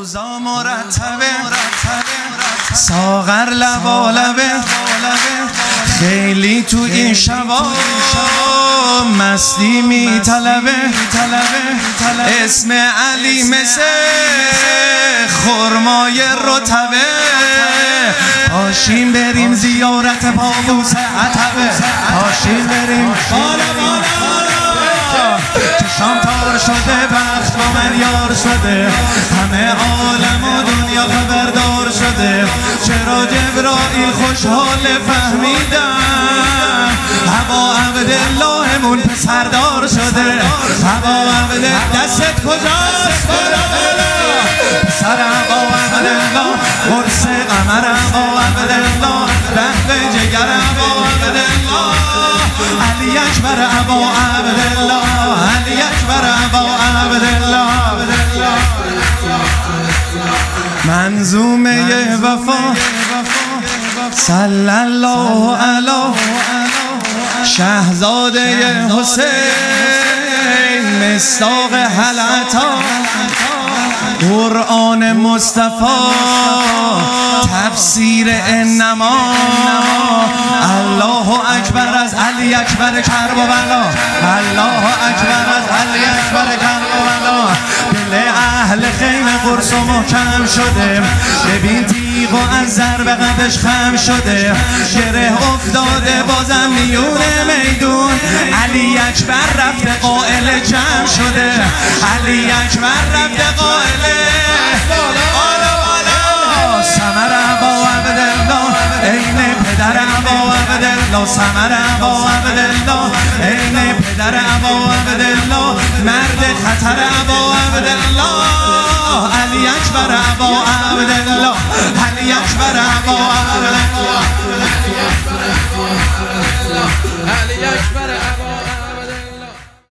اوضاع مرتبه ساغر لبالبه خیلی تو این شبا مستی میطلبه اسم علی مثل خرمای رطبه پاشیم بریم زیارت پابوس عتبه پاشیم بریم چشام تار شده بخت با من یار شده همه عالم و دنیا خبردار شده چرا جبرائیل خوشحال فهمیدن هوا عبداللهمون پسردار شده هوا عبدالله دستت کجاست پسر هوا عبدالله قرص قمر هوا عبدالله رهب جگر هوا عبدالله علی اکبر ابا عبدالله علی اکبر ابا عبدالله منظومه وفا صلی الله علی شهزاده حسین مصداق حلعتا قرآن مصطفی تفسیر انما الله اکبر از علی اکبر کربلا الله اکبر از علی اکبر کربلا دل اهل خیمه قرص و محکم شده ببین تیغ و از ضرب قدش خم شده گره افتاده بازم میون میدون علی اکبر رفته قائل جمع شده علی اکبر رفته قائل سمر ابا عبدالله عین پدر ابا عبدالله سمر ابا عبدالله عین پدر ابا عبدالله مرد خطر ابا عبدالله علی اکبر ابا عبدالله علی اکبر ابا عبدالله علی اکبر